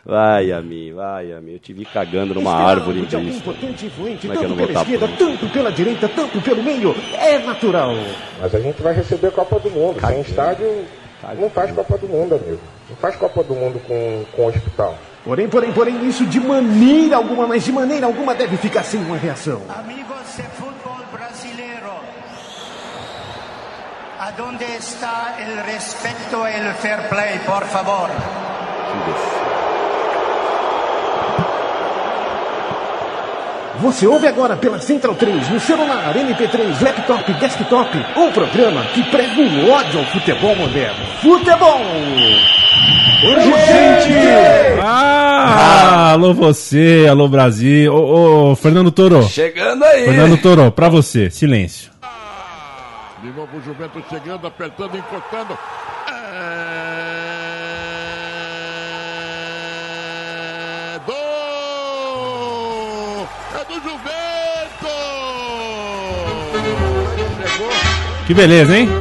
Vai a mim. Eu te vi cagando numa árvore de alguém disso. importante e influente, Como é que eu tanto não vou pela estar esquerda, pronto? tanto pela direita, tanto pelo meio. É natural. Mas a gente vai receber a Copa do Mundo. Sem estádio, não faz Copa do Mundo, amigo. Não faz Copa do Mundo com hospital. Porém, isso de maneira alguma, mas de maneira alguma deve ficar sem uma reação. Amigos de fútbol brasileiro, aonde está o respeito e o fair play, por favor? Você ouve agora pela Central 3, no celular, MP3, laptop, desktop, um programa que prega o ódio ao futebol moderno. Futebol! Urgente! Alô você, alô Brasil. Ô, Fernando Toro. Chegando aí. Fernando Toro, pra você, silêncio. De novo o Juventus chegando, apertando, encostando. É do Juventus! Chegou. Que beleza, hein?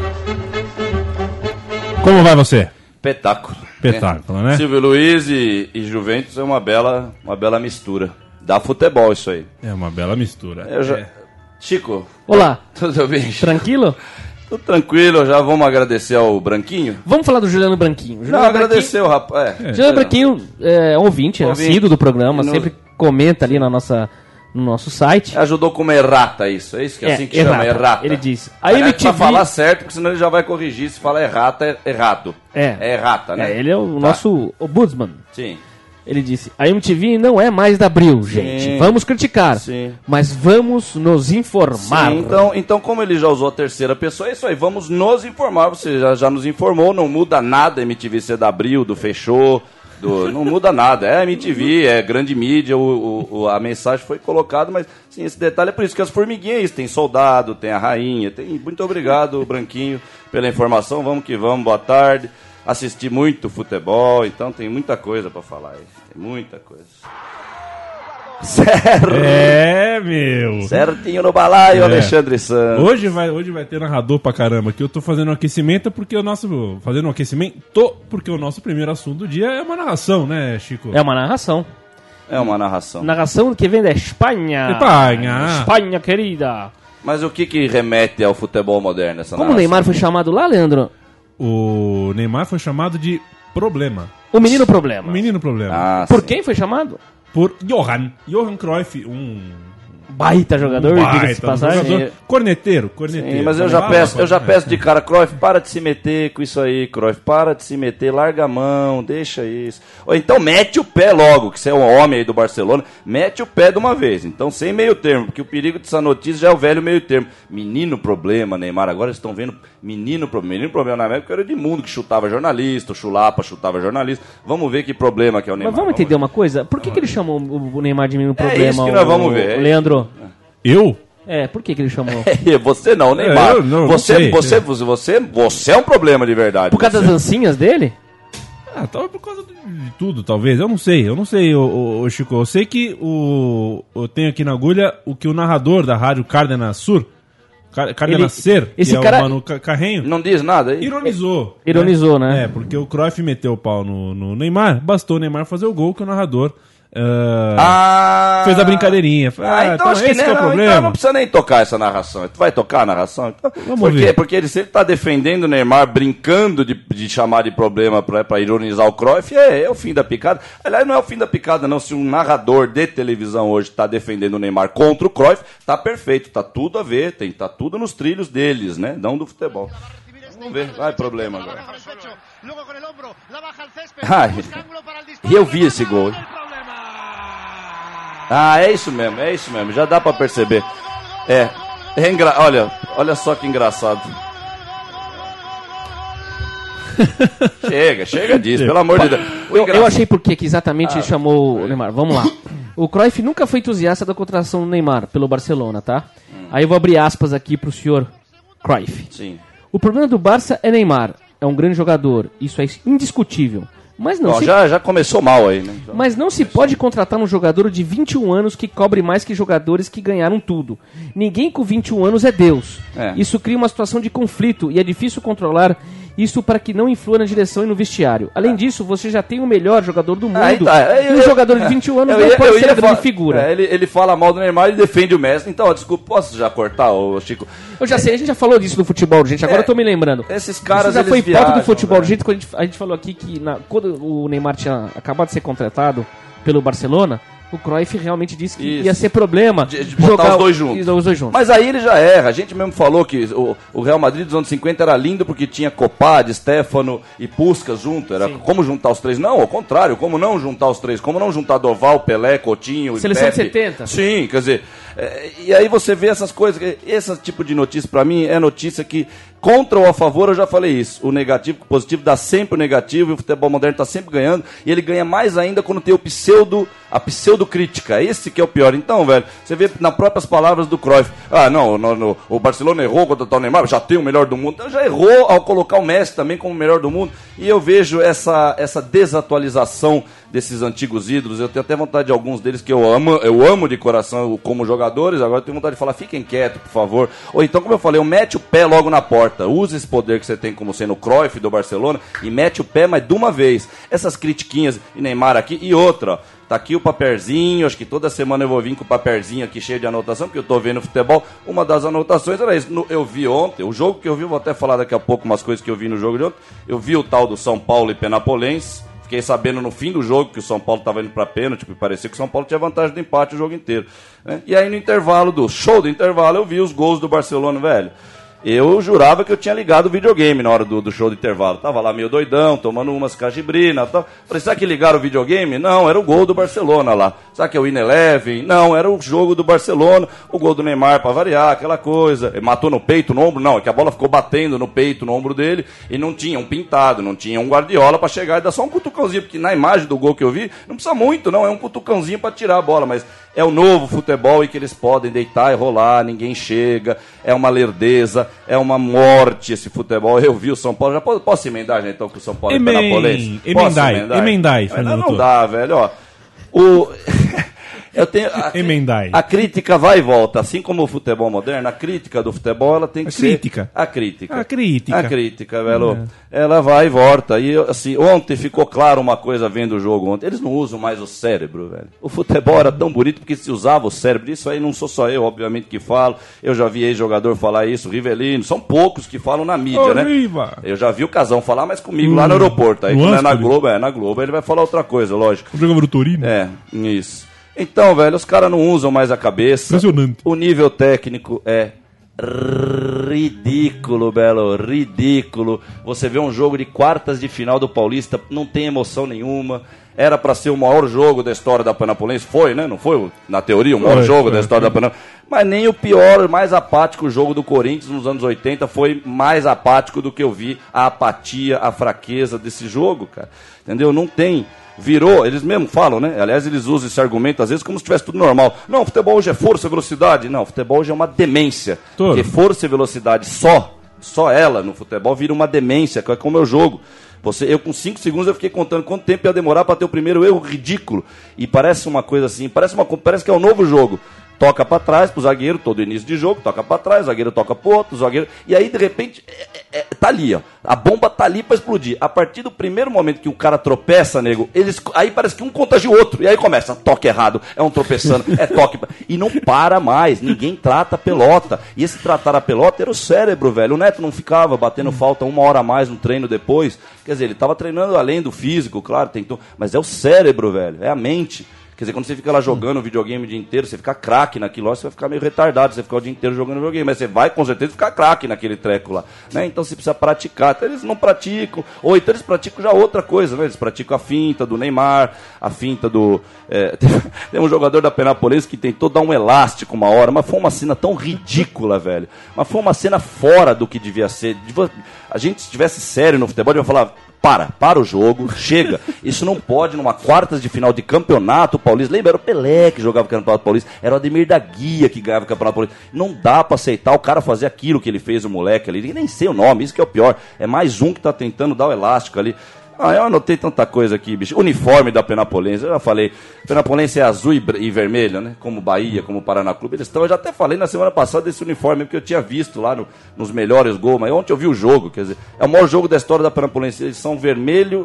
Como vai você? Espetáculo. Né? Silvio Luiz e Juventus é uma bela mistura. Dá futebol isso aí. É uma bela mistura. Chico. Olá. Tudo bem? Tranquilo? Tudo tranquilo, já vamos agradecer ao Branquinho? Vamos falar do Juliano Branquinho. Não, agradeceu, rapaz. Juliano Branquinho é ouvinte, assíduo do programa, sempre comenta ali no nosso site. Ajudou como errata isso, é isso que é assim que chama, errata. Ele disse. Aí ele pra falar certo, porque senão ele já vai corrigir, se fala errata, é errado. É errata, né? Ele é o nosso ombudsman. Sim. Ele disse, a MTV não é mais da Abril, gente. Sim. Vamos criticar, Sim. mas vamos nos informar. Sim, então, como ele já usou a terceira pessoa, é isso aí, vamos nos informar. Você já nos informou, não muda nada a MTV ser da Abril, do Fechou, não muda nada. É a MTV, é grande mídia, a mensagem foi colocada, mas sim, esse detalhe é por isso que as formiguinhas é isso. Tem soldado, tem a rainha, muito obrigado, Branquinho, pela informação. Vamos que vamos, boa tarde. Assisti muito futebol, então tem muita coisa pra falar aí. Tem muita coisa. Certo! Meu! Certinho no balaio, Alexandre Santos. Hoje vai ter narrador pra caramba, que eu tô fazendo um aquecimento porque o nosso primeiro assunto do dia é uma narração, né, Chico? É uma narração. É uma narração. Narração que vem da Espanha. Espanha, querida. Mas o que remete ao futebol moderno essa Como narração? o Neymar foi chamado lá, Leandro? O Neymar foi chamado de Problema. O Menino Problema. O Menino Problema. Por quem foi chamado? Por Johan Cruyff, um baita jogador, diga-se de passagem. Jogador corneteiro. Sim, mas eu já peço de cara, Cruyff, para de se meter com isso aí, Cruyff, para de se meter, larga a mão, deixa isso. Ou então mete o pé logo, que você é um homem aí do Barcelona, mete o pé de uma vez. Então sem meio termo, porque o perigo dessa notícia já é o velho meio termo. Menino Problema, Neymar, agora estão vendo Menino Problema na época era o Edmundo que chutava jornalista, o Chulapa chutava jornalista. Vamos ver que problema que é o Neymar. Mas vamos entender uma coisa? Por que ele chamou o Neymar de Menino Problema? É isso que nós vamos ver. Leandro? Eu? Por que ele chamou? Você não, Neymar. Você é um problema de verdade. Por causa das dancinhas dele? Talvez por causa de tudo, talvez. Eu não sei, Chico. Eu sei que eu tenho aqui na agulha o que o narrador da rádio Cárdenas Sur, Cárdenas Ser, esse que cara... é o Manu Carrenho, não diz nada aí. Ironizou, né? Porque o Cruyff meteu o pau no Neymar, bastou o Neymar fazer o gol que o narrador fez a brincadeirinha. Então acho que esse é o problema. Então não precisa nem tocar essa narração. Tu vai tocar a narração? Então, Vamos ver. Porque ele sempre tá defendendo o Neymar, brincando de chamar de problema pra ironizar o Cruyff. É o fim da picada. Aliás, não é o fim da picada, não. Se um narrador de televisão hoje tá defendendo o Neymar contra o Cruyff, tá perfeito. Tá tudo a ver. Tá tudo nos trilhos deles, né? Não do futebol. Vamos ver. Vai, problema agora. E eu vi esse gol. É isso mesmo. Já dá pra perceber. Olha só que engraçado. Chega disso, pelo amor de Deus. Eu achei por que exatamente ele chamou o Neymar. Vamos lá. O Cruyff nunca foi entusiasta da contratação do Neymar pelo Barcelona, tá? Aí eu vou abrir aspas aqui pro senhor Cruyff. Sim. O problema do Barça é Neymar. É um grande jogador. Isso é indiscutível. Mas não já começou mal aí, né? Mas não se pode contratar um jogador de 21 anos que cobre mais que jogadores que ganharam tudo. Ninguém com 21 anos é Deus. Isso cria uma situação de conflito e é difícil controlar Isso para que não influa na direção e no vestiário. Além disso, você já tem o melhor jogador do mundo. Tá. E um jogador de 21 anos não pode ser a grande figura. Ele fala mal do Neymar e defende o Messi. Então, desculpa, posso já cortar, Chico? Eu já sei, a gente já falou disso no futebol urgente, agora eu tô me lembrando. Esses caras, isso já foi pauta do futebol velho. urgente, quando a gente falou aqui que quando o Neymar tinha acabado de ser contratado pelo Barcelona, o Cruyff realmente disse que ia ser problema de botar os dois juntos. Mas aí ele já erra. A gente mesmo falou que o Real Madrid dos anos 50 era lindo porque tinha Copad, Stefano e Puskás junto. Era como juntar os três. Não, ao contrário. Como não juntar os três? Como não juntar Doval, Pelé, Coutinho e Seleção Pepe? de 70. Sim, quer dizer... e aí você vê essas coisas. Esse tipo de notícia, pra mim, é notícia que... Contra ou a favor, eu já falei isso. O negativo, o positivo dá sempre o negativo e o futebol moderno está sempre ganhando. E ele ganha mais ainda quando tem a pseudo-crítica. Esse que é o pior. Então, velho, você vê nas próprias palavras do Cruyff. O Barcelona errou contra o Neymar, já tem o melhor do mundo. Então, já errou ao colocar o Messi também como o melhor do mundo. E eu vejo essa desatualização desses antigos ídolos. Eu tenho até vontade de alguns deles que eu amo de coração como jogadores. Agora eu tenho vontade de falar, fiquem quietos, por favor. Ou então, como eu falei, mete o pé logo na porta. Use esse poder que você tem como sendo o Cruyff do Barcelona e mete o pé mais de uma vez. Essas critiquinhas e Neymar aqui e outra, ó, tá aqui o papelzinho, acho que toda semana eu vou vir com o papelzinho aqui cheio de anotação, porque eu tô vendo futebol. Uma das anotações era isso. Eu vi ontem, o jogo que eu vi, vou até falar daqui a pouco umas coisas que eu vi no jogo de ontem. Eu vi o tal do São Paulo e Penapolense. Fiquei sabendo no fim do jogo que o São Paulo estava indo para pênalti, e parecia que o São Paulo tinha vantagem do empate o jogo inteiro. Né? E aí no intervalo, do show do intervalo, eu vi os gols do Barcelona, velho. Eu jurava que eu tinha ligado o videogame na hora do show do intervalo. Tava lá meio doidão, tomando umas cajibrina e tal. Falei, será que ligaram o videogame? Não, era o gol do Barcelona lá. Será que é o Ineleven? Não, era o jogo do Barcelona. O gol do Neymar pra variar, aquela coisa. Ele matou no peito, no ombro? Não, é que a bola ficou batendo no peito, no ombro dele. E não tinha um pintado, não tinha um Guardiola pra chegar e dar só um cutucãozinho. Porque na imagem do gol que eu vi, não precisa muito não, é um cutucãozinho pra tirar a bola. Mas é o novo futebol em que eles podem deitar e rolar, ninguém chega. É uma lerdeza, é uma morte esse futebol. Eu vi o São Paulo, já posso emendar, então, com o São Paulo e Penapolense? Emendai, não dá, velho, ó. Eu tenho a crítica vai e volta, assim como o futebol moderno, a crítica do futebol ela tem que ser a crítica, velho. Ela vai e volta. E assim, ontem ficou claro uma coisa vendo o jogo ontem, eles não usam mais o cérebro, velho. O futebol era tão bonito porque se usava o cérebro. Isso aí não sou só eu, obviamente, que falo. Eu já vi ex-jogador falar isso, Rivelino, são poucos que falam na mídia, né? Eu já vi o Casão falar, mas comigo lá no aeroporto. Aí quando é na Globo, ele vai falar outra coisa, lógico. O jogador do Torino? Isso. Então, velho, os caras não usam mais a cabeça. Impressionante. O nível técnico é ridículo, Belo, ridículo. Você vê um jogo de quartas de final do Paulista, não tem emoção nenhuma. Era pra ser o maior jogo da história da Penapolense. Foi, né? Não foi, na teoria, o maior jogo da história da Penapolense. Mas nem o pior, mais apático jogo do Corinthians nos anos 80 foi mais apático do que eu vi a apatia, a fraqueza desse jogo, cara. Entendeu? Não tem... Virou, eles mesmo falam, né? Aliás, eles usam esse argumento às vezes como se tivesse tudo normal. Não, futebol hoje é força e velocidade. Não, futebol hoje é uma demência. Porque força e velocidade só ela no futebol vira uma demência, que é como eu jogo. Eu com 5 segundos eu fiquei contando quanto tempo ia demorar para ter o primeiro erro ridículo. E parece uma coisa assim, parece que é um novo jogo. Toca pra trás pro zagueiro, todo início de jogo, toca pra trás, o zagueiro toca pro outro, o zagueiro... E aí, de repente, tá ali, ó. A bomba tá ali pra explodir. A partir do primeiro momento que o cara tropeça, nego, aí parece que um contagia o outro. E aí começa, toque errado, é um tropeçando, é toque... E não para mais, ninguém trata a pelota. E esse tratar a pelota era o cérebro, velho. O Neto não ficava batendo falta 1 hora a mais no treino depois. Quer dizer, ele tava treinando além do físico, claro, tentou... Mas é o cérebro, velho, é a mente. Quer dizer, quando você fica lá jogando videogame o dia inteiro, você fica craque naquilo lá, você vai ficar meio retardado, você ficar o dia inteiro jogando videogame, mas você vai com certeza ficar craque naquele treco lá, né? Então você precisa praticar. Então eles não praticam, ou então eles praticam já outra coisa, né? Eles praticam a finta do Neymar, a finta do... Tem um jogador da Penapolense que tentou dar um elástico uma hora, mas foi uma cena tão ridícula, velho. Mas foi uma cena fora do que devia ser. A gente, se estivesse sério no futebol, devia falar... Para o jogo, chega. Isso não pode, numa quartas de final de campeonato paulista. Lembra, era o Pelé que jogava o campeonato paulista, era o Ademir da Guia que ganhava o campeonato paulista. Não dá pra aceitar o cara fazer aquilo que ele fez, o moleque ali. Nem sei o nome, isso que é o pior. É mais um que tá tentando dar o elástico ali. Eu anotei tanta coisa aqui, bicho. Uniforme da Penapolense, eu já falei. Penapolense é azul e vermelho, né? Como Bahia, como Paraná Clube. Eles estão, eu já até falei na semana passada desse uniforme, porque eu tinha visto lá nos melhores gols, mas ontem eu vi o jogo, quer dizer, é o maior jogo da história da Penapolense. Eles são vermelho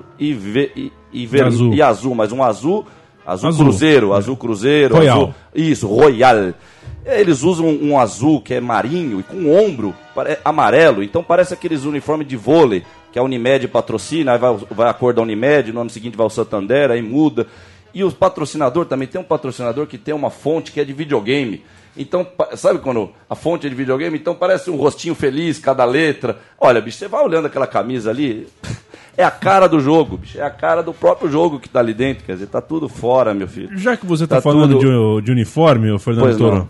e azul, mas um azul Cruzeiro, azul Cruzeiro, Royal. Azul, isso, Royal. Eles usam um azul que é marinho e com ombro amarelo, então parece aqueles uniformes de vôlei que a Unimed patrocina, aí vai a cor da Unimed, no ano seguinte vai o Santander, aí muda. E o patrocinador também, tem um patrocinador que tem uma fonte que é de videogame. Então, sabe quando a fonte é de videogame? Então parece um rostinho feliz, cada letra. Olha, bicho, você vai olhando aquela camisa ali, é a cara do jogo, bicho. É a cara do próprio jogo que tá ali dentro. Quer dizer, tá tudo fora, meu filho. Já que você tá falando de uniforme, Fernando Toro,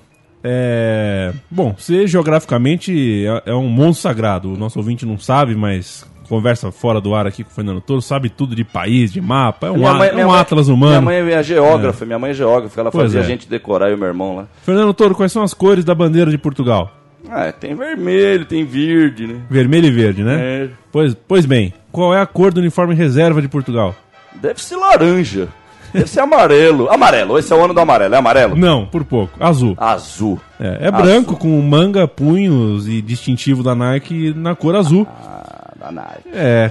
bom, você geograficamente é um monstro sagrado. O nosso ouvinte não sabe, mas conversa fora do ar aqui com o Fernando Toro, sabe tudo de país, de mapa, é um atlas humano. Minha mãe é geógrafa, ela fazia a gente decorar, eu e meu irmão lá. Fernando Toro, quais são as cores da bandeira de Portugal? Tem vermelho, tem verde, né? Vermelho e verde, né? Pois bem, qual é a cor do uniforme reserva de Portugal? Deve ser laranja. Deve ser amarelo. Amarelo, esse é o ano do amarelo, é amarelo? Não, por pouco. Azul. Azul. É branco, com manga, punhos e distintivo da Nike na cor azul. Da Nike.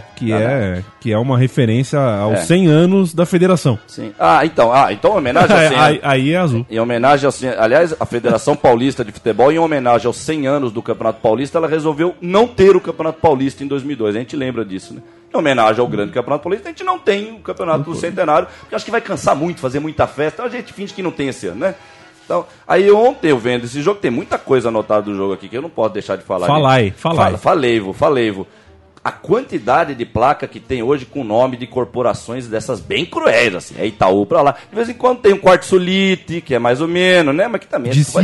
Que é uma referência aos 100 anos da federação. Sim. Então em homenagem a 100 anos. Aí é azul. Em homenagem aliás, a Federação Paulista de Futebol, em homenagem aos 100 anos do Campeonato Paulista, ela resolveu não ter o Campeonato Paulista em 2002. A gente lembra disso, né? Em homenagem ao grande Campeonato Paulista, a gente não tem o Campeonato do Centenário, porque acho que vai cansar muito, fazer muita festa, então a gente finge que não tem esse ano, né? Então, aí ontem eu vendo esse jogo, tem muita coisa anotada do jogo aqui que eu não posso deixar de falar. Falei. A quantidade de placa que tem hoje com nome de corporações dessas bem cruéis, assim, é Itaú pra lá. De vez em quando tem um Quarto Sulite, que é mais ou menos, né? Mas que também de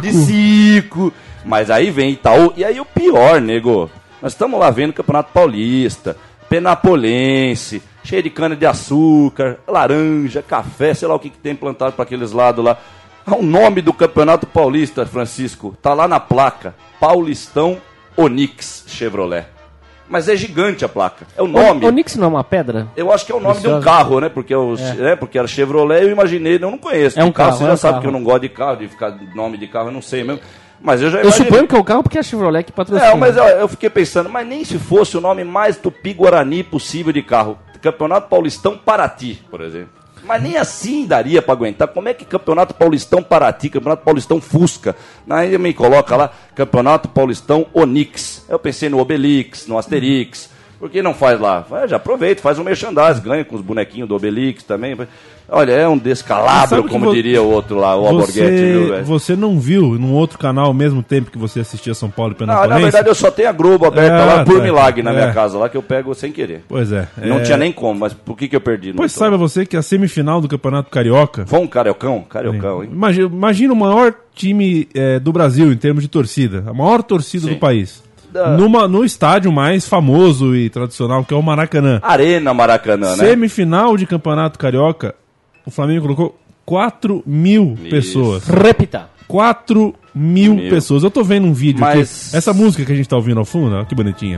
Cico. Mas aí vem Itaú, e aí o pior, nego, nós estamos lá vendo Campeonato Paulista, Penapolense, cheio de cana de açúcar, laranja, café, sei lá o que tem plantado para aqueles lados lá. O nome do Campeonato Paulista, Francisco, tá lá na placa, Paulistão Onix Chevrolet. Mas é gigante a placa, é o nome. Onix não é uma pedra? Eu acho que é o nome de um carro, né? Porque, porque era Chevrolet, eu imaginei, eu não conheço. É um carro, você já sabe que eu não gosto de carro, de ficar nome de carro, eu não sei mesmo. Mas eu suponho que é o carro porque é a Chevrolet que patrocina. Mas eu fiquei pensando, mas nem se fosse o nome mais tupi-guarani possível de carro. Campeonato Paulistão Paraty, por exemplo. Mas nem assim daria para aguentar. Como é que Campeonato Paulistão Paraty, Campeonato Paulistão Fusca? Aí me coloca lá, Campeonato Paulistão Onix. Eu pensei no Obelix, no Asterix. Por que não faz lá? Já aproveita, faz um merchandising, ganha com os bonequinhos do Obelix também. Olha, é um descalabro, como diria o outro lá, o Alborguete, viu, velho? Você não viu num outro canal ao mesmo tempo que você assistia São Paulo e Penapolense? Não, na verdade eu só tenho a Globo aberta lá por milagre na minha casa, lá que eu pego sem querer. Pois é. Não tinha nem como, mas por que eu perdi? Pois saiba você que a semifinal do Campeonato Carioca... Foi um cariocão, hein? Imagina o maior time do Brasil em termos de torcida, a maior torcida do país. No estádio mais famoso e tradicional, que é o Maracanã. Arena Maracanã, né? Semifinal de Campeonato Carioca, o Flamengo colocou 4 mil pessoas. Repita. 4 mil pessoas. Eu tô vendo um vídeo aqui. Essa música que a gente tá ouvindo ao fundo, ó, que bonitinha.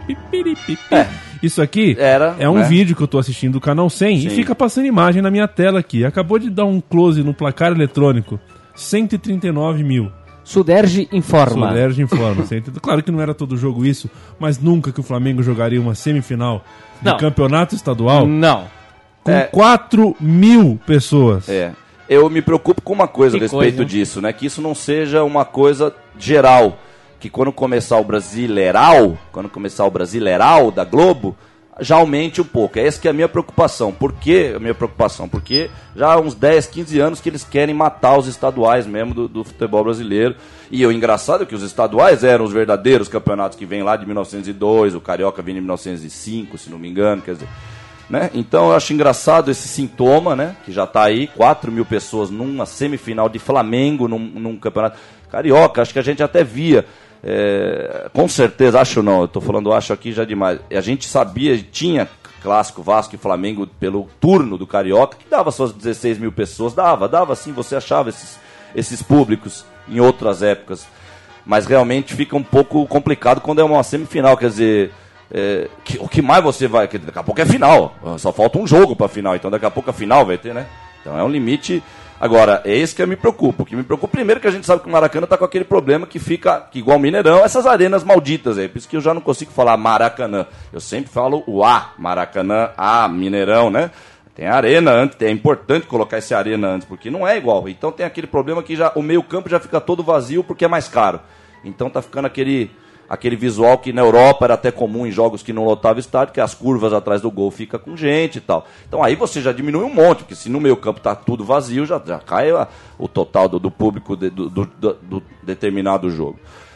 Isso aqui é um vídeo que eu tô assistindo do Canal 100 e fica passando imagem na minha tela aqui. Acabou de dar um close no placar eletrônico. 139 mil. Suderge informa. Claro que não era todo jogo isso, mas nunca que o Flamengo jogaria uma semifinal de campeonato estadual. Não. Com 4 mil pessoas. Eu me preocupo com uma coisa a respeito disso, né? Que isso não seja uma coisa geral. Que quando começar o Brasileiral da Globo, já aumente um pouco. Essa que é a minha preocupação. Por que a minha preocupação? Porque já há uns 10, 15 anos que eles querem matar os estaduais mesmo do futebol brasileiro. E o engraçado é que os estaduais eram os verdadeiros campeonatos que vêm lá de 1902, o Carioca vem de 1905, se não me engano, quer dizer... Né? Então eu acho engraçado esse sintoma, né? Que já está aí, 4 mil pessoas numa semifinal de Flamengo, num campeonato carioca. Acho que a gente até via, com certeza, eu estou falando acho aqui já demais. A gente sabia, tinha clássico Vasco e Flamengo pelo turno do carioca, que dava suas 16 mil pessoas, dava sim, você achava esses públicos em outras épocas. Mas realmente fica um pouco complicado quando é uma semifinal, quer dizer... o que mais você vai... Daqui a pouco é final, só falta um jogo pra final, então daqui a pouco a final vai ter, né? Então é um limite... Agora, é esse que me preocupa. O que me preocupa, primeiro, que a gente sabe que o Maracanã tá com aquele problema que fica, que igual o Mineirão, essas arenas malditas aí. Por isso que eu já não consigo falar Maracanã. Eu sempre falo o A, Maracanã, A, Mineirão, né? Tem a arena antes, é importante colocar essa arena antes, porque não é igual. Então tem aquele problema que já, o meio campo já fica todo vazio porque é mais caro. Então tá ficando aquele visual que na Europa era até comum em jogos que não lotava o estádio, que as curvas atrás do gol fica com gente e tal. Então aí você já diminui um monte, porque se no meio campo tá tudo vazio, já cai o total do público do determinado jogo.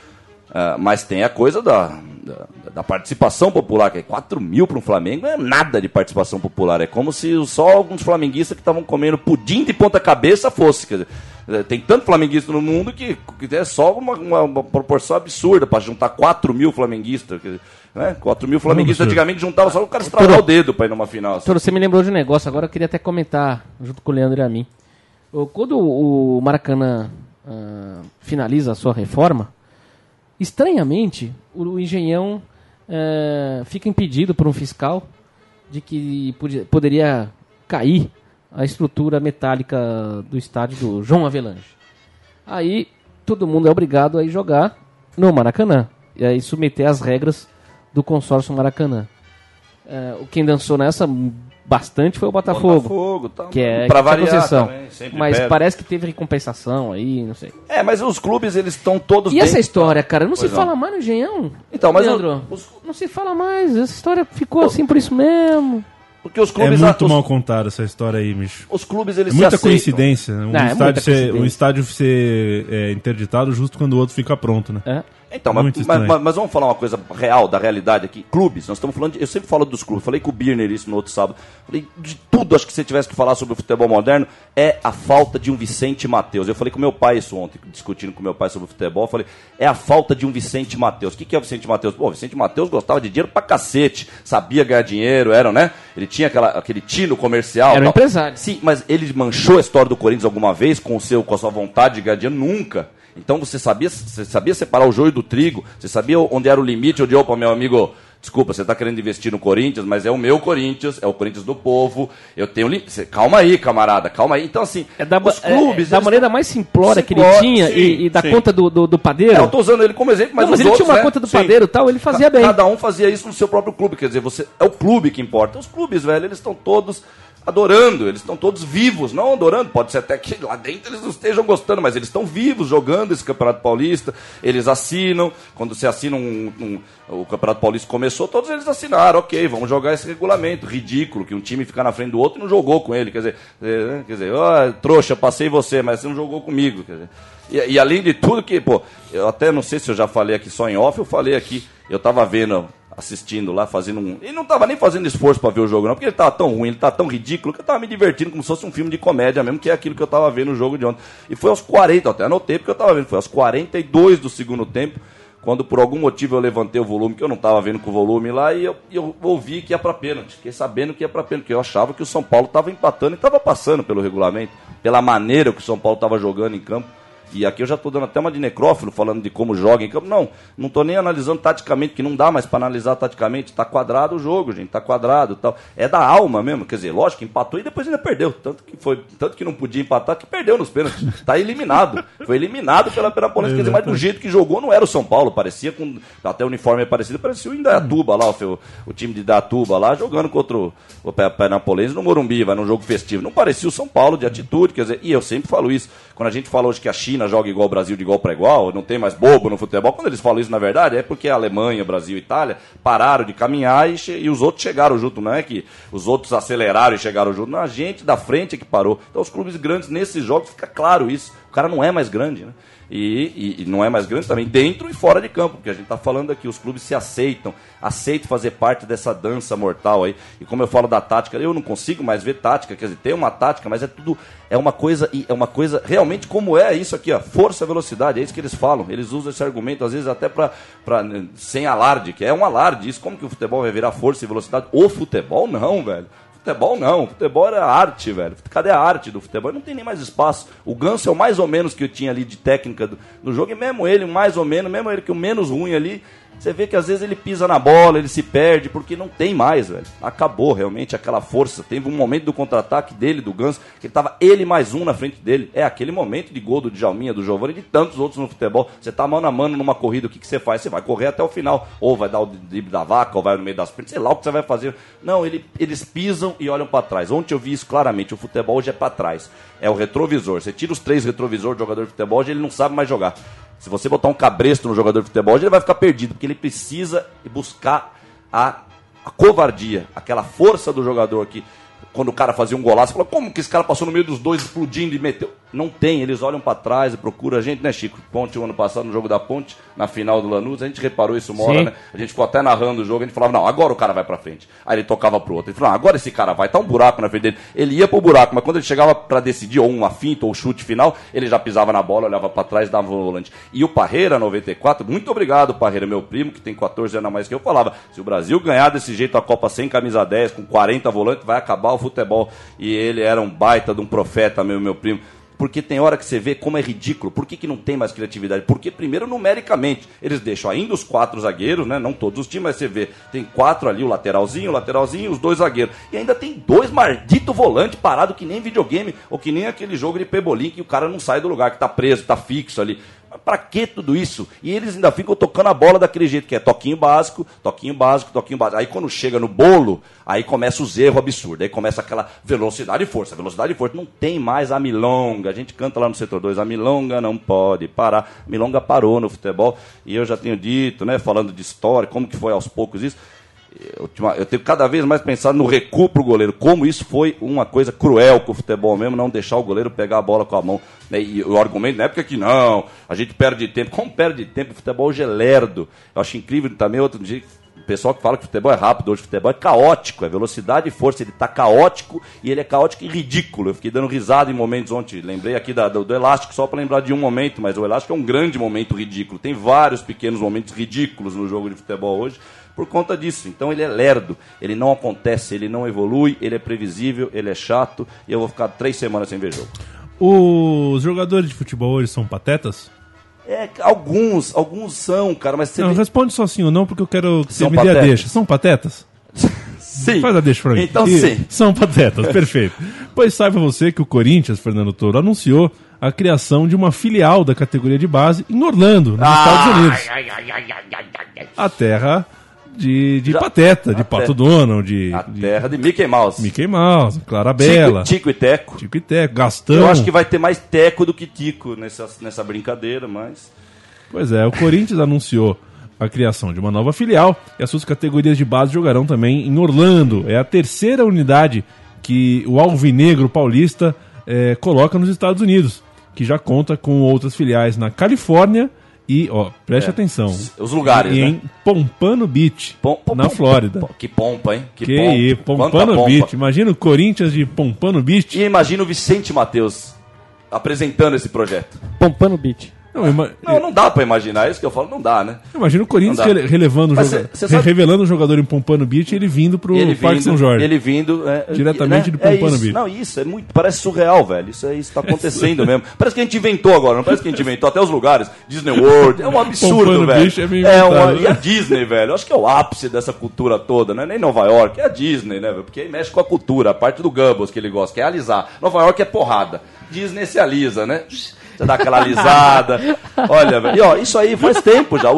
Mas tem a coisa da participação popular, que é 4 mil para um Flamengo, não é nada de participação popular. É como se só alguns flamenguistas que estavam comendo pudim de ponta cabeça fosse, quer dizer... Tem tanto flamenguista no mundo que é só uma proporção absurda para juntar 4 mil flamenguistas. Né? 4 mil flamenguistas antigamente juntavam só o cara estragar o dedo para ir numa final. Assim. Você me lembrou de um negócio, agora eu queria até comentar junto com o Leandro e a mim. Quando o Maracanã finaliza a sua reforma, estranhamente o Engenhão fica impedido por um fiscal de que poderia cair a estrutura metálica do estádio do João Avelange. Aí todo mundo é obrigado a ir jogar no Maracanã e aí submeter as regras do consórcio Maracanã. Quem dançou nessa bastante foi o Botafogo tá, que é pra variar concessão. Também, mas parece que teve recompensação aí, não sei. Mas os clubes, eles estão todos E essa história, cara, não se não. fala mais no Engenhão? Então, mas Leandro, não se fala mais, essa história ficou assim por isso mesmo. Porque os clubes, muito mal contada essa história aí, bicho. Os clubes, eles muita se aceitam. Coincidência. Um estádio ser interditado justo quando o outro fica pronto, né? Então, mas vamos falar uma coisa real, da realidade aqui. Clubes, nós estamos falando eu sempre falo dos clubes, falei com o Birner isso no outro sábado. Falei de tudo, acho que se você tivesse que falar sobre o futebol moderno, é a falta de um Vicente Mateus. Eu falei com meu pai isso ontem, discutindo com meu pai sobre o futebol, falei, é a falta de um Vicente Mateus. O que é o Vicente Mateus? Pô, o Vicente Mateus gostava de dinheiro pra cacete, sabia ganhar dinheiro, né? Ele tinha aquele tino comercial. Era um empresário. Sim, mas ele manchou a história do Corinthians alguma vez com a sua vontade de ganhar dinheiro? Nunca. Então você sabia separar o joio do trigo, você sabia onde era o limite, onde, opa, meu amigo, desculpa, você está querendo investir no Corinthians, mas é o meu Corinthians, é o Corinthians do povo, eu tenho calma aí, camarada, calma aí. Então, assim, os clubes... da maneira mais simplória que ele tinha e da conta do padeiro... eu estou usando ele como exemplo, mas ele tinha uma conta do padeiro e tal, ele fazia bem. Cada um fazia isso no seu próprio clube, quer dizer, é o clube que importa. Os clubes, velho, eles estão todos... adorando, eles estão todos vivos, não adorando, pode ser até que lá dentro eles não estejam gostando, mas eles estão vivos jogando esse Campeonato Paulista, eles assinam, quando você assina o Campeonato Paulista começou, todos eles assinaram, ok, vamos jogar esse regulamento, ridículo, que um time ficar na frente do outro e não jogou com ele, quer dizer, trouxa, passei você, mas você não jogou comigo, quer dizer, e além de tudo que, eu até não sei se eu já falei aqui só em off, eu falei aqui, eu tava assistindo lá, fazendo ele não tava nem fazendo esforço pra ver o jogo não, porque ele tava tão ruim, ele tava tão ridículo, que eu tava me divertindo como se fosse um filme de comédia mesmo, que é aquilo que eu tava vendo no jogo de ontem. E foi aos 40, até anotei porque eu tava vendo, foi aos 42 do segundo tempo, quando por algum motivo eu levantei o volume, que eu não tava vendo com o volume lá, e eu ouvi que ia pra pênalti, fiquei sabendo que ia pra pênalti, porque eu achava que o São Paulo tava empatando e tava passando pelo regulamento, pela maneira que o São Paulo tava jogando em campo. E aqui eu já estou dando até uma de necrófilo, falando de como joga em campo. Não estou nem analisando taticamente, que não dá mais para analisar taticamente. Está quadrado o jogo, gente, está quadrado. Tal. É da alma mesmo, quer dizer, lógico que empatou e depois ainda perdeu. Tanto que não podia empatar, que perdeu nos pênaltis. Está eliminado. Foi eliminado pela Penapolense. Quer dizer, mas do jeito que jogou não era o São Paulo, parecia com. Até o uniforme é parecido, parecia o Indaiatuba lá, o time de Indaiatuba lá, jogando contra o Penapolense no Morumbi, vai num jogo festivo. Não parecia o São Paulo de atitude, quer dizer, e eu sempre falo isso. Quando a gente fala hoje que a China joga igual o Brasil de igual para igual, não tem mais bobo no futebol, quando eles falam isso na verdade é porque a Alemanha, Brasil e Itália pararam de caminhar e os outros chegaram junto, não é que os outros aceleraram e chegaram junto, não, a gente da frente é que parou. Então os clubes grandes nesses jogos fica claro isso, o cara não é mais grande, né? E não é mais grande também dentro e fora de campo, porque a gente está falando aqui, os clubes se aceitam fazer parte dessa dança mortal aí. E como eu falo da tática, eu não consigo mais ver tática, quer dizer, tem uma tática, mas é uma coisa realmente como é isso aqui, ó, força, velocidade, é isso que eles falam, eles usam esse argumento às vezes até sem alarde, que é um alarde, isso, como que o futebol vai virar força e velocidade? O futebol não, velho. Futebol não, futebol era arte, velho. Cadê a arte do futebol? Não tem nem mais espaço. O Ganso é o mais ou menos que eu tinha ali de técnica do jogo, e mesmo ele, mais ou menos, mesmo ele que o menos ruim ali, Você vê que às vezes ele pisa na bola, ele se perde, porque não tem mais, velho. Acabou realmente aquela força. Teve um momento do contra-ataque dele, do Ganso, que ele tava ele mais um na frente dele. É aquele momento de gol do Djalminha, do Giovani e de tantos outros no futebol. Você tá mano a mano numa corrida, o que você faz? Você vai correr até o final. Ou vai dar o drible da vaca, ou vai no meio das pernas, sei lá o que você vai fazer. Não, eles pisam e olham pra trás. Ontem eu vi isso claramente. O futebol hoje é pra trás. É o retrovisor. Você tira os 3 retrovisores do jogador de futebol, hoje ele não sabe mais jogar. Se você botar um cabresto no jogador de futebol, ele vai ficar perdido, porque ele precisa buscar a covardia, aquela força do jogador que, quando o cara fazia um golaço, fala, como que esse cara passou no meio dos dois, explodindo e meteu? Não tem, eles olham pra trás e procuram a gente, né, Chico? Ponte, o ano passado, no jogo da Ponte, na final do Lanús, a gente reparou isso uma hora, né? A gente ficou até narrando o jogo, a gente falava, não, agora o cara vai pra frente. Aí ele tocava pro outro, ele falava, agora esse cara vai, tá um buraco na frente dele. Ele ia pro buraco, mas quando ele chegava pra decidir, ou uma finta, ou o chute final, ele já pisava na bola, olhava pra trás e dava um volante. E o Parreira, 94, muito obrigado, Parreira, meu primo, que tem 14 anos a mais que eu, falava, se o Brasil ganhar desse jeito a Copa sem camisa 10, com 40 volantes, vai acabar o futebol. E ele era um baita de um profeta, meu primo. Porque tem hora que você vê como é ridículo. Por que não tem mais criatividade? Porque, primeiro, numericamente, eles deixam ainda os 4 zagueiros, né? Não todos os times, mas você vê, tem 4 ali, o lateralzinho, os 2 zagueiros. E ainda tem 2 malditos volantes parados que nem videogame, ou que nem aquele jogo de pebolim que o cara não sai do lugar, que tá preso, tá fixo ali. Pra que tudo isso? E eles ainda ficam tocando a bola daquele jeito, que é toquinho básico. Aí quando chega no bolo, aí começa os erros absurdos. Aí começa aquela velocidade e força. Não tem mais a milonga. A gente canta lá no setor 2, a milonga não pode parar. A milonga parou no futebol. E eu já tenho dito, né, falando de história, como que foi aos poucos isso. Eu tenho cada vez mais pensado no recuo pro goleiro, como isso foi uma coisa cruel com o futebol mesmo, não deixar o goleiro pegar a bola com a mão, né? E o argumento na época é que não, a gente perde tempo. Como perde tempo? O futebol hoje é lerdo. Eu acho incrível também, outro dia, o pessoal que fala que o futebol é rápido, hoje o futebol é caótico, é velocidade e força, ele tá caótico e ele é caótico e ridículo. Eu fiquei dando risada em momentos ontem, lembrei aqui do Elástico só para lembrar de um momento, mas o Elástico é um grande momento ridículo, tem vários pequenos momentos ridículos no jogo de futebol hoje, por conta disso. Então ele é lerdo, ele não acontece, ele não evolui, ele é previsível, ele é chato, e eu vou ficar 3 semanas sem ver jogo. Os jogadores de futebol hoje são patetas? Alguns são, cara, mas... Não, responde só sim ou não, porque eu quero que você me dê a deixa. São patetas? Sim. Faz a deixa pra mim. Então sim. São patetas, perfeito. Pois saiba você que o Corinthians, Fernando Toro, anunciou a criação de uma filial da categoria de base em Orlando, nos Estados Unidos. A terra de pateta, de Pato Donald, terra de Mickey Mouse. Mickey Mouse, Clarabella. Tico e Teco. Tico e Teco, Gastão. Eu acho que vai ter mais Teco do que Tico nessa brincadeira, mas... Pois é, o Corinthians anunciou a criação de uma nova filial e as suas categorias de base jogarão também em Orlando. É a terceira unidade que o Alvinegro Paulista coloca nos Estados Unidos, que já conta com outras filiais na Califórnia e, preste atenção, os lugares, e né? em Pompano Beach, na Flórida. Que pompa, hein? Pompano Beach. Imagina o Corinthians de Pompano Beach. E imagina o Vicente Matheus apresentando esse projeto. Pompano Beach. Não dá pra imaginar, isso que eu falo, não dá, né? Imagina o Corinthians revelando um jogador em Pompano Beach e ele vindo pro Parque São Jorge. Ele vindo... diretamente de Pompano Beach. Não, isso é muito... Parece surreal, velho. Isso tá acontecendo mesmo. Parece que a gente inventou agora, não parece que a gente inventou até os lugares. Disney World, é um absurdo, Pompano velho. Beach é meio inventado, E a Disney, velho, eu acho que é o ápice dessa cultura toda, não é nem Nova York, é a Disney, né, velho? Porque aí mexe com a cultura, a parte do Gumbos que ele gosta, que é alisar. Nova York é porrada. Disney se alisa, né? Você dá aquela alisada. Olha, velho. E isso aí faz tempo já.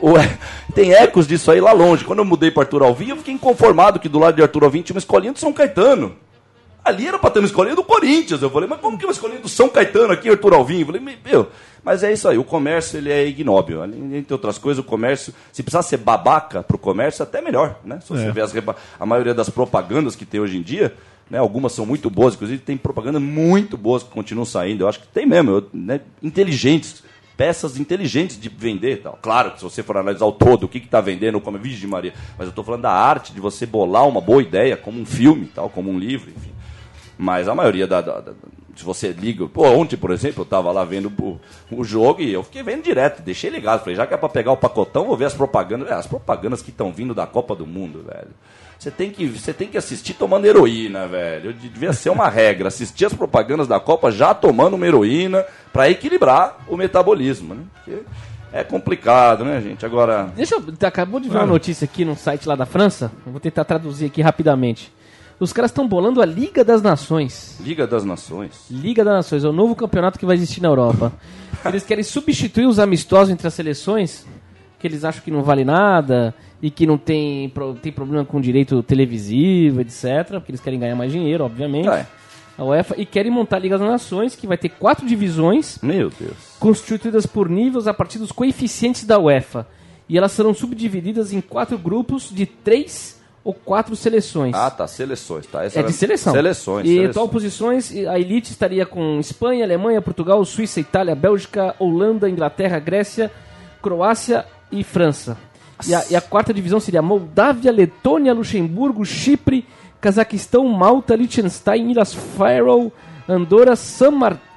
Tem ecos disso aí lá longe. Quando eu mudei para Arthur Alvim, eu fiquei inconformado que do lado de Arthur Alvim tinha uma escolinha do São Caetano. Ali era para ter uma escolinha do Corinthians. Eu falei, mas como que uma escolinha do São Caetano aqui, Arthur Alvim? Eu falei, mas é isso aí. O comércio, ele é ignóbil. Entre outras coisas, o comércio, se precisar ser babaca pro comércio, até melhor, né? Se você vê a maioria das propagandas que tem hoje em dia, né, algumas são muito boas, inclusive tem propaganda muito boas que continuam saindo. Eu acho que tem mesmo, né, inteligentes, peças inteligentes de vender e tal. Claro que se você for analisar o todo, o que está vendendo, como Virgem Maria, mas eu estou falando da arte de você bolar uma boa ideia, como um filme, tal, como um livro, enfim. Mas a maioria se você liga... ontem, por exemplo, eu estava lá vendo o jogo e eu fiquei vendo direto, deixei ligado. Falei, já que é para pegar o pacotão, vou ver as propagandas. As propagandas que estão vindo da Copa do Mundo, velho. Você tem que assistir tomando heroína, velho. Devia ser uma regra. Assistir as propagandas da Copa já tomando uma heroína para equilibrar o metabolismo, né? Porque É complicado, né, gente? Agora... Acabou de ver uma notícia aqui no site lá da França. Eu vou tentar traduzir aqui rapidamente. Os caras estão bolando a Liga das Nações. Liga das Nações? Liga das Nações, é o novo campeonato que vai existir na Europa. Eles querem substituir os amistosos entre as seleções, que eles acham que não vale nada e que não tem problema com direito televisivo, etc. Porque eles querem ganhar mais dinheiro, obviamente. A UEFA, e querem montar a Liga das Nações, que vai ter 4 divisões. Meu Deus. Constituídas por níveis a partir dos coeficientes da UEFA. E elas serão subdivididas em 4 grupos de 3 ou 4 seleções. Ah, tá, seleções, tá. Essa de seleção. Seleções. E atual posições, a elite estaria com Espanha, Alemanha, Portugal, Suíça, Itália, Bélgica, Holanda, Inglaterra, Grécia, Croácia e França. E a 4ª divisão seria Moldávia, Letônia, Luxemburgo, Chipre, Cazaquistão, Malta, Liechtenstein, Ilhas Faroe, Andorra, San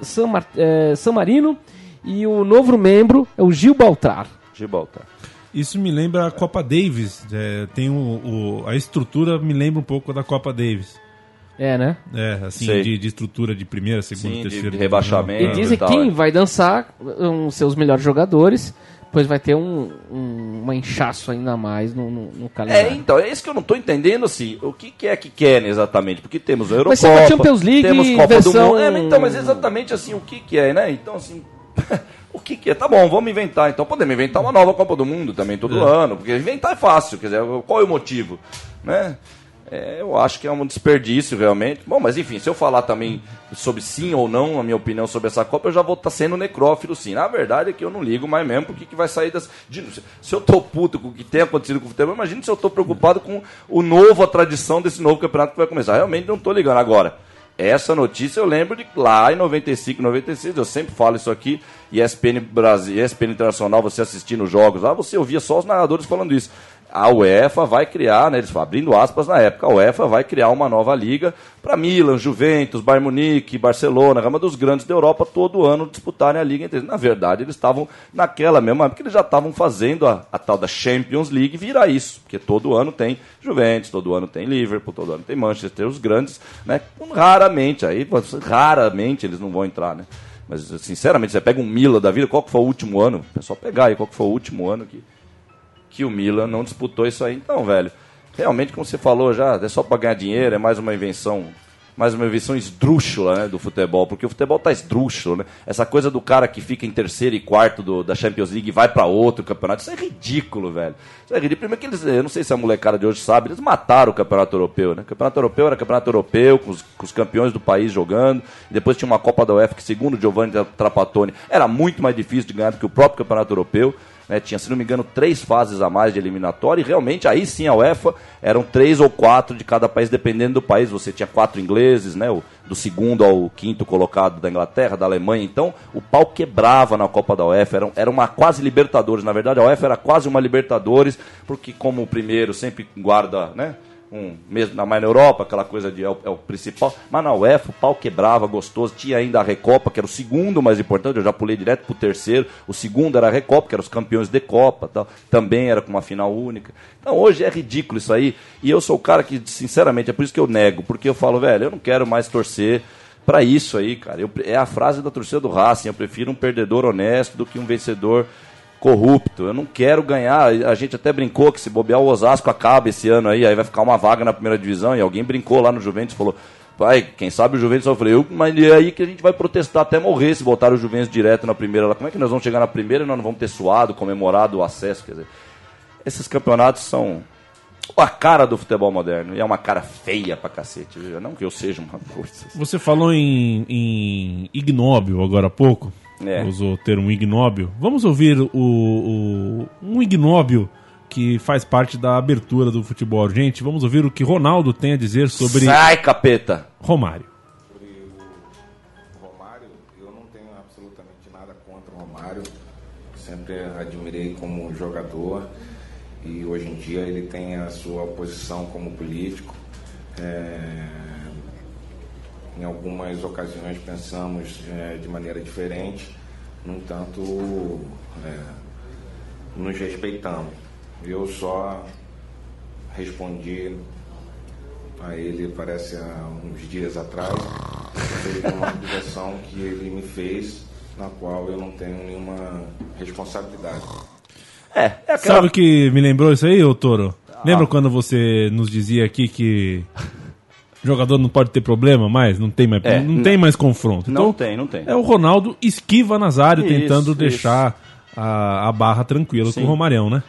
Marino e o novo membro é o Gibraltar. Isso me lembra a Copa Davis. Tem a estrutura me lembra um pouco da Copa Davis. Né? Assim, de estrutura de primeira, segunda, terceira. De rebaixamento. E dizem que quem vai dançar seus melhores jogadores, pois vai ter um inchaço ainda mais no calendário. Então, é isso que eu não tô entendendo, assim, o que é que querem exatamente, porque temos a Eurocopa, vai ser uma Champions League, temos Copa versão... do Mundo, então, mas exatamente assim, o que é, né? Então, assim, o que é? Tá bom, vamos inventar, então podemos inventar uma nova Copa do Mundo também todo ano, porque inventar é fácil, quer dizer, qual é o motivo, né? Eu acho que é um desperdício, realmente. Bom, mas enfim, se eu falar também sobre sim ou não, a minha opinião sobre essa Copa, eu já vou estar sendo necrófilo, sim. Na verdade é que eu não ligo mais mesmo porque que vai sair das... Se eu tô puto com o que tem acontecido com o futebol, imagina se eu tô preocupado com a tradição desse novo campeonato que vai começar. Realmente não tô ligando. Agora, essa notícia eu lembro de lá em 95, 96, eu sempre falo isso aqui, ESPN Brasil, ESPN Internacional, você assistindo os jogos lá, você ouvia só os narradores falando isso. A UEFA vai criar, né, eles abrindo aspas na época, a UEFA vai criar uma nova liga para Milan, Juventus, Bayern Munique, Barcelona, Rama dos grandes da Europa, todo ano disputarem a liga entre eles. Na verdade, eles estavam naquela mesma época, eles já estavam fazendo a tal da Champions League virar isso, porque todo ano tem Juventus, todo ano tem Liverpool, todo ano tem Manchester, os grandes, né, raramente eles não vão entrar, né. Mas, sinceramente, você pega um Milan da vida, qual que foi o último ano? É só pegar aí qual que foi o último ano que o Milan não disputou isso aí. Então, velho, realmente, como você falou já, é só para ganhar dinheiro, é mais uma invenção esdrúxula, né, do futebol, porque o futebol tá esdrúxulo, né? Essa coisa do cara que fica em terceiro e quarto da Champions League e vai para outro campeonato, isso é ridículo, velho. Isso é ridículo. Primeiro que eles, eu não sei se a molecada de hoje sabe, eles mataram o campeonato europeu, né? O campeonato europeu era campeonato europeu, com os campeões do país jogando, e depois tinha uma Copa da UEFA que, segundo o Giovanni Trapattoni, era muito mais difícil de ganhar do que o próprio campeonato europeu. Tinha, se não me engano, 3 fases a mais de eliminatória, e realmente aí sim a UEFA eram 3 ou 4 de cada país, dependendo do país. Você tinha 4 ingleses, né, do segundo ao quinto colocado da Inglaterra, da Alemanha. Então o pau quebrava na Copa da UEFA, era uma quase Libertadores. Na verdade a UEFA era quase uma Libertadores, porque como o primeiro sempre guarda, né, mesmo mais na Europa, aquela coisa de é o principal, mas na UEFA o pau quebrava, gostoso. Tinha ainda a Recopa, que era o segundo mais importante, eu já pulei direto pro terceiro. O segundo era a Recopa, que eram os campeões de Copa, tal. Também era com uma final única. Então hoje é ridículo isso aí, e eu sou o cara que, sinceramente, é por isso que eu nego, porque eu falo, velho, eu não quero mais torcer pra isso aí, cara. É a frase da torcida do Racing, eu prefiro um perdedor honesto do que um vencedor corrupto. Eu não quero ganhar. A gente até brincou que se bobear o Osasco acaba esse ano aí vai ficar uma vaga na primeira divisão, e alguém brincou lá no Juventus, falou, pai, quem sabe o Juventus. Eu falei, mas é aí que a gente vai protestar até morrer se botar o Juventus direto na primeira lá. Como é que nós vamos chegar na primeira e nós não vamos ter suado, comemorado o acesso? Quer dizer, esses campeonatos são a cara do futebol moderno, e é uma cara feia pra cacete, viu? Não que eu seja uma coisa. Você falou em ignóbil agora há pouco. Usou o termo ignóbil. Vamos ouvir um ignóbil que faz parte da abertura do futebol urgente. Vamos ouvir o que Ronaldo tem a dizer sobre... Sai, capeta! Romário. Romário, eu não tenho absolutamente nada contra o Romário. Sempre admirei como jogador, e hoje em dia ele tem a sua posição como político. Em algumas ocasiões pensamos de maneira diferente, no entanto, nos respeitamos. Eu só respondi a ele, parece há uns dias atrás, uma acusação que ele me fez na qual eu não tenho nenhuma responsabilidade. Sabe o que me lembrou isso aí, ô Toro? Lembra quando você nos dizia aqui que jogador não pode ter problema mais? Não tem mais confronto. Então, não tem. É o Ronaldo esquiva Nazário, tentando deixar a barra tranquila com o Romarão, né?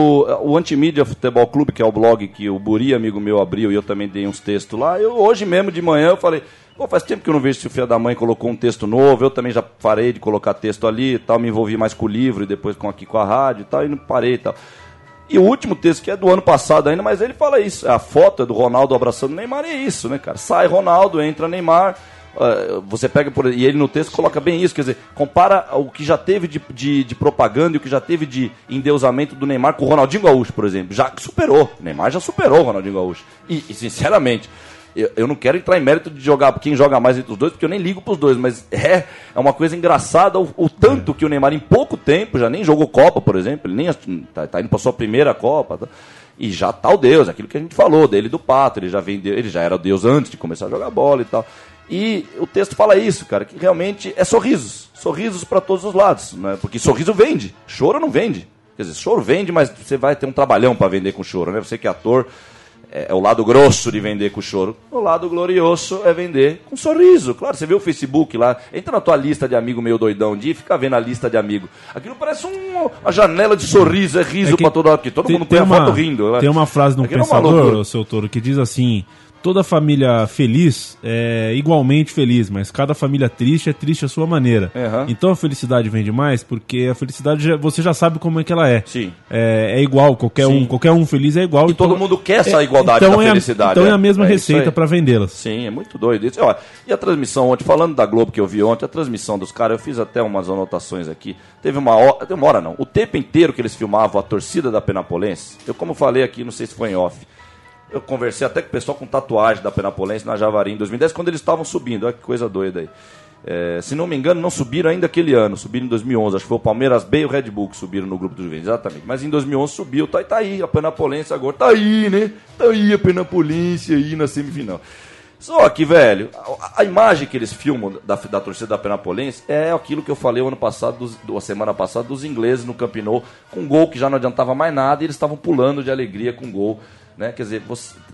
O Antimídia Futebol Clube, que é o blog que o Buri, amigo meu, abriu, e eu também dei uns textos lá. Hoje mesmo de manhã eu falei, faz tempo que eu não vejo se o filho da mãe colocou um texto novo, eu também já parei de colocar texto ali e tal, me envolvi mais com o livro e depois aqui com a rádio e tal, e não parei e tal. E o último texto, que é do ano passado ainda, mas ele fala isso. A foto é do Ronaldo abraçando o Neymar, e é isso, né, cara? Sai Ronaldo, entra Neymar, você pega e ele no texto coloca bem isso, quer dizer, compara o que já teve de propaganda e o que já teve de endeusamento do Neymar com o Ronaldinho Gaúcho, por exemplo. Já superou. O Neymar já superou o Ronaldinho Gaúcho. E sinceramente, eu não quero entrar em mérito de jogar quem joga mais entre os dois, porque eu nem ligo pros dois, mas é uma coisa engraçada o tanto que o Neymar em pouco tempo já nem jogou Copa, por exemplo, ele nem tá indo pra sua primeira Copa, tá? E já tá o Deus, aquilo que a gente falou dele do Pato, ele já era o Deus antes de começar a jogar bola e tal. E o texto fala isso, cara, que realmente é sorrisos para todos os lados, né? Porque sorriso vende, choro não vende. Quer dizer, choro vende, mas você vai ter um trabalhão para vender com choro, né? Você que é ator, é o lado grosso de vender com choro. O lado glorioso é vender com sorriso. Claro, você vê o Facebook lá, entra na tua lista de amigo meio doidão e fica vendo a lista de amigo. Aquilo parece uma janela de sorriso, riso pra toda hora, porque todo mundo põe a foto rindo. Tem uma frase de um pensador, seu Toro, que diz assim: toda família feliz é igualmente feliz, mas cada família triste é triste à sua maneira. Uhum. Então a felicidade vende mais, porque a felicidade você já sabe como é que ela é. Sim. É igual, qualquer um feliz é igual. E então, todo mundo quer essa igualdade da felicidade. Então é a mesma receita para vendê-las. Sim, é muito doido isso. Olha, e a transmissão ontem, falando da Globo que eu vi ontem, a transmissão dos caras, eu fiz até umas anotações aqui. Teve uma hora não. O tempo inteiro que eles filmavam a torcida da Penapolense, como falei aqui, não sei se foi em off, eu conversei até com o pessoal com tatuagem da Penapolense na Javari em 2010, quando eles estavam subindo. Olha que coisa doida aí. Se não me engano, não subiram ainda aquele ano, subiram em 2011. Acho que foi o Palmeiras B e o Red Bull que subiram no grupo do Juventus, exatamente. Mas em 2011 subiu, tá aí a Penapolense agora. Tá aí, né? Tá aí a Penapolense aí na semifinal. Só que, velho, a imagem que eles filmam da torcida da Penapolense é aquilo que eu falei a semana passada, dos ingleses no Camp Nou, com um gol que já não adiantava mais nada e eles estavam pulando de alegria com o gol. Né? Quer dizer,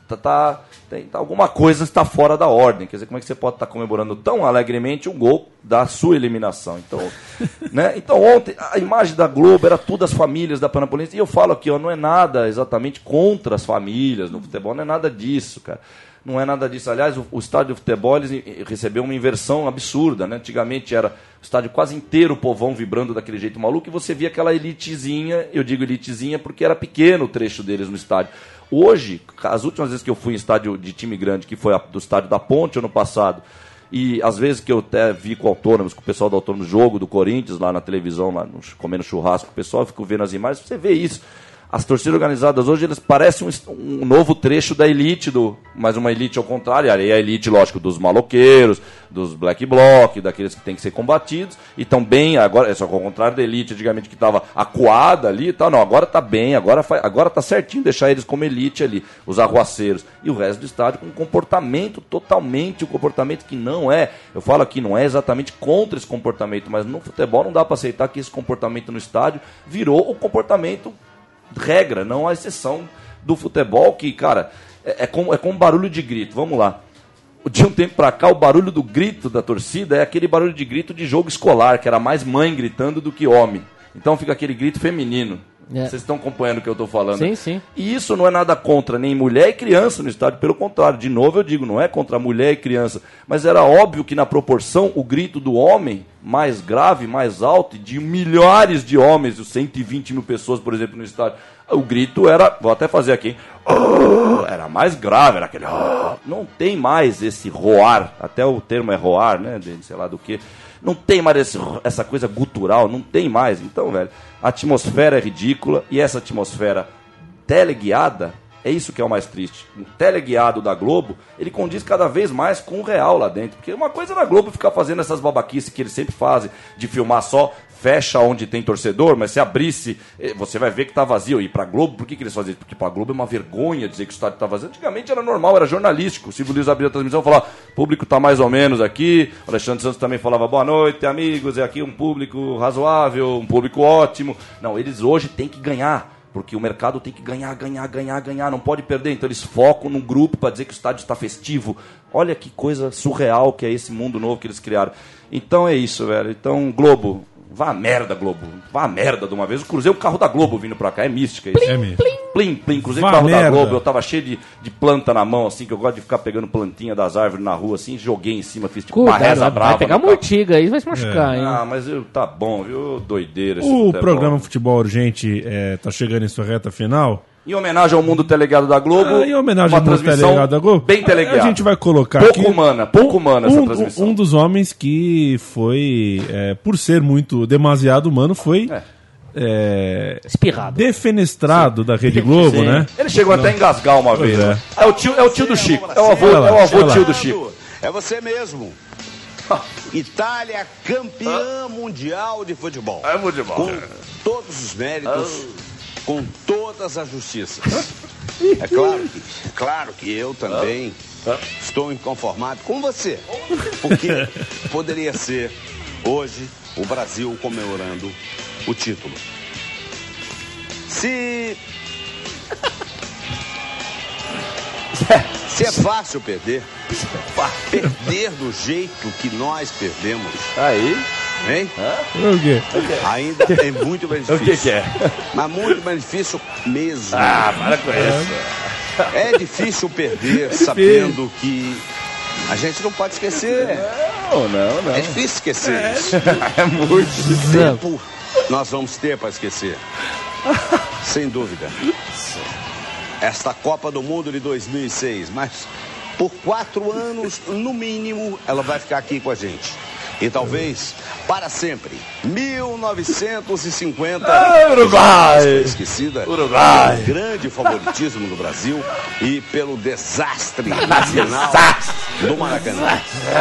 alguma coisa está fora da ordem. Quer dizer, como é que você pode estar comemorando tão alegremente um gol da sua eliminação? Então, né? Então ontem, a imagem da Globo era tudo as famílias da Penapolense. E eu falo aqui, não é nada exatamente contra as famílias no futebol, não é nada disso, cara. Não é nada disso. Aliás, o estádio de futebol recebeu uma inversão absurda, né? Antigamente era o estádio quase inteiro, o povão vibrando daquele jeito maluco, e você via aquela elitezinha, eu digo elitezinha porque era pequeno o trecho deles no estádio. Hoje, as últimas vezes que eu fui em estádio de time grande, que foi do estádio da Ponte ano passado, e às vezes que eu até vi com Autônomos, com o pessoal do Autônomos, jogo do Corinthians lá na televisão, lá comendo churrasco, o pessoal, eu fico vendo as imagens, você vê isso. As torcidas organizadas hoje, eles parecem um novo trecho da elite, mas uma elite ao contrário, e a elite, lógico, dos maloqueiros, dos black bloc, daqueles que tem que ser combatidos, e estão bem, agora, só que ao contrário da elite, antigamente que estava acuada ali e tal, não, agora está bem, agora está certinho deixar eles como elite ali, os arruaceiros, e o resto do estádio com um comportamento totalmente, um comportamento que não é, eu falo aqui, não é exatamente contra esse comportamento, mas no futebol não dá para aceitar que esse comportamento no estádio virou o comportamento regra, não a exceção do futebol, que, cara, é como barulho de grito. Vamos lá. De um tempo pra cá, o barulho do grito da torcida é aquele barulho de grito de jogo escolar, que era mais mãe gritando do que homem. Então fica aquele grito feminino. Vocês estão acompanhando o que eu estou falando? Sim, sim. E isso não é nada contra nem mulher e criança no estádio, pelo contrário, de novo eu digo, não é contra mulher e criança, mas era óbvio que na proporção o grito do homem, mais grave, mais alto, de milhares de homens, 120 mil pessoas, por exemplo, no estádio, o grito era, vou até fazer aqui, era mais grave, era aquele, não tem mais esse roar, até o termo é roar, né, sei lá do que. Não tem mais essa coisa gutural, não tem mais. Então, velho, a atmosfera é ridícula e essa atmosfera teleguiada É isso que é o mais triste. O teleguiado da Globo, ele condiz cada vez mais com o real lá dentro. Porque uma coisa é na Globo ficar fazendo essas babaquices que eles sempre fazem, de filmar só, fecha onde tem torcedor, mas se abrisse, você vai ver que tá vazio. E pra Globo, por que eles fazem isso? Porque pra Globo é uma vergonha dizer que o estádio tá vazio. Antigamente era normal, era jornalístico. O Silvio Luiz abria a transmissão e falava, público tá mais ou menos aqui. O Alexandre Santos também falava, boa noite, amigos, é aqui um público razoável, um público ótimo. Não, eles hoje têm que ganhar. Porque o mercado tem que ganhar, não pode perder. Então eles focam num grupo para dizer que o estádio está festivo. Olha que coisa surreal que é esse mundo novo que eles criaram. Então é isso, velho. Então, Globo, vá a merda, Globo. Vá a merda de uma vez. Eu cruzei o carro da Globo vindo pra cá. É mística isso. É mística. Plim, cruzei o carro da Globo. Eu tava cheio de planta na mão, assim, que eu gosto de ficar pegando plantinha das árvores na rua, assim. Joguei em cima, fiz tipo uma reza brava. Vai pegar mortiga aí, vai se machucar, hein? Ah, mas tá bom, viu? Doideira. O programa Futebol Urgente tá chegando em sua reta final. Em homenagem ao mundo teleguiado da Globo. Em homenagem ao mundo teleguiado da Globo. Bem teleguiado. A gente vai colocar pouco humana essa transmissão. Um dos homens que foi, por ser demasiado humano, foi... espirrado. Defenestrado da Rede Globo, né? Ele chegou até a engasgar uma vez. É. Né? É o tio do Chico. É o avô tio do Chico. É você mesmo. Itália campeã mundial de futebol. É futebol. Com todos os méritos, com todas as justiças. É claro que eu também estou inconformado com você. Porque poderia ser hoje o Brasil comemorando o título. Se é fácil perder do jeito que nós perdemos, aí, hein? O quê? Ainda é muito mais difícil. O que é? Mas muito mais difícil mesmo. Para com isso. É difícil perder sabendo que a gente não pode esquecer. Não. É difícil esquecer isso. É muito difícil. Tempo nós vamos ter para esquecer. Sem dúvida. Esta Copa do Mundo de 2006, mas por 4 anos, no mínimo, ela vai ficar aqui com a gente. E talvez para sempre. 1950. Uruguai! Esquecida. Uruguai! Pelo grande favoritismo do Brasil e pelo desastre nacional do Maracanã.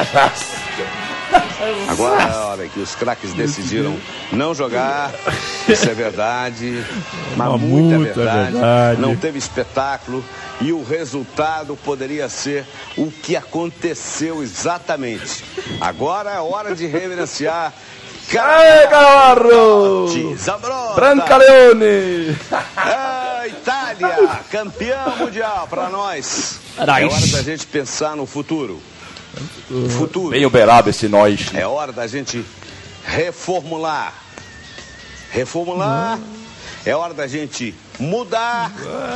Agora é a hora que os craques decidiram não jogar. Isso é verdade. Mas muito é verdade. Não teve espetáculo. E o resultado poderia ser o que aconteceu exatamente. Agora é hora de reverenciar Cavarro! Brancaleone! Itália, campeã mundial para nós. É hora da gente pensar no futuro. Bem uberado esse nós. É hora da gente reformular. É hora da gente mudar.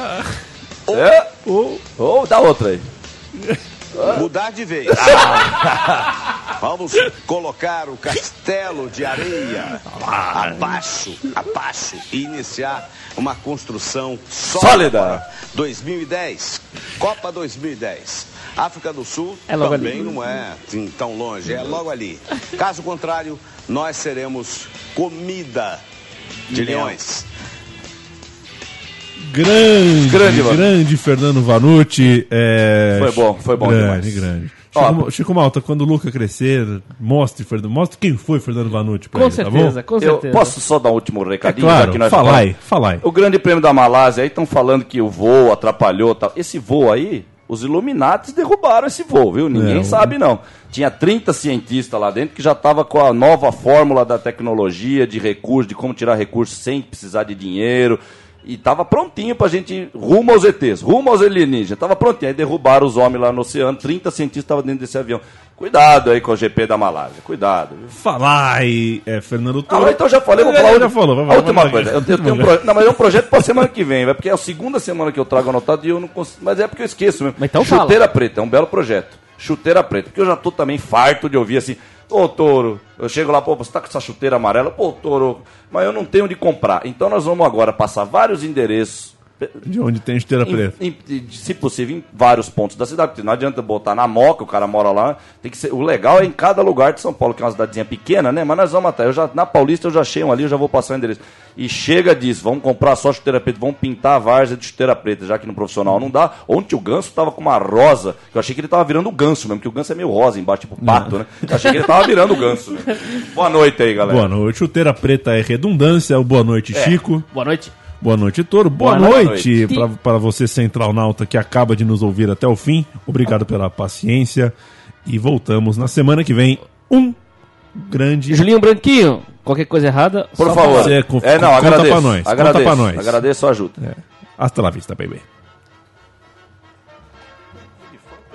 Dá outra aí. Mudar de vez. Vamos colocar o castelo de areia abaixo e iniciar uma construção sólida. 2010, Copa 2010. África do Sul também não é assim, tão longe, é logo ali. Caso contrário, nós seremos comida de leões. Grande Fernando Vanucci. Foi bom grande. Chico Malta, quando o Luca crescer, mostre quem foi Fernando Vanucci pra com ele, certeza, tá com certeza. Eu posso só dar um último recadinho? Claro, que nós fala aí. O Grande Prêmio da Malásia, aí estão falando que o voo atrapalhou, tal. Esse voo aí, os Illuminatis derrubaram esse voo, viu? Ninguém sabe, não. Tinha 30 cientistas lá dentro que já estavam com a nova fórmula da tecnologia, de recursos, de como tirar recursos sem precisar de dinheiro. E tava prontinho pra gente ir rumo aos ETs, rumo aos alienígenas. Tava prontinho. Aí derrubaram os homens lá no oceano. 30 cientistas estavam dentro desse avião. Cuidado aí com o GP da Malásia. Cuidado. Viu? Falar aí, Fernando Toro. Então já falei, vou falar. Já falou. A última coisa. Eu tenho um mas é um projeto pra semana que vem. Porque é a segunda semana que eu trago anotado e eu não consigo. Mas é porque eu esqueço mesmo. Mas então Chuteira Preta, é um belo projeto. Chuteira Preta. Porque eu já tô também farto de ouvir assim. Ô, Toro, eu chego lá, você tá com essa chuteira amarela? Pô, Toro, mas eu não tenho onde comprar. Então nós vamos agora passar vários endereços De onde tem chuteira preta. Se possível, em vários pontos da cidade, porque não adianta botar na Moca, o cara mora lá. Tem que ser, o legal é em cada lugar de São Paulo, que é uma cidadezinha pequena, né? Mas nós vamos até. Na Paulista eu já achei um ali, eu já vou passar o endereço. E chega disso, vamos comprar só chuteira preta, vamos pintar a várzea de chuteira preta, já que no profissional não dá. Ontem o Ganso tava com uma rosa, que eu achei que ele tava virando o Ganso mesmo, que o Ganso é meio rosa embaixo, tipo pato, né? Eu achei que ele tava virando o Ganso, né? Boa noite aí, galera. Boa noite, chuteira preta é redundância. Boa noite, Chico. Boa noite. Boa noite, Toro. Boa noite para você, Central Nauta, que acaba de nos ouvir até o fim. Obrigado pela paciência. E voltamos na semana que vem. Um grande... Julinho Branquinho, qualquer coisa errada... Por favor. Você conta agradeço, pra nós. Agradeço, conta pra nós. Agradeço a ajuda. Hasta la vista, baby.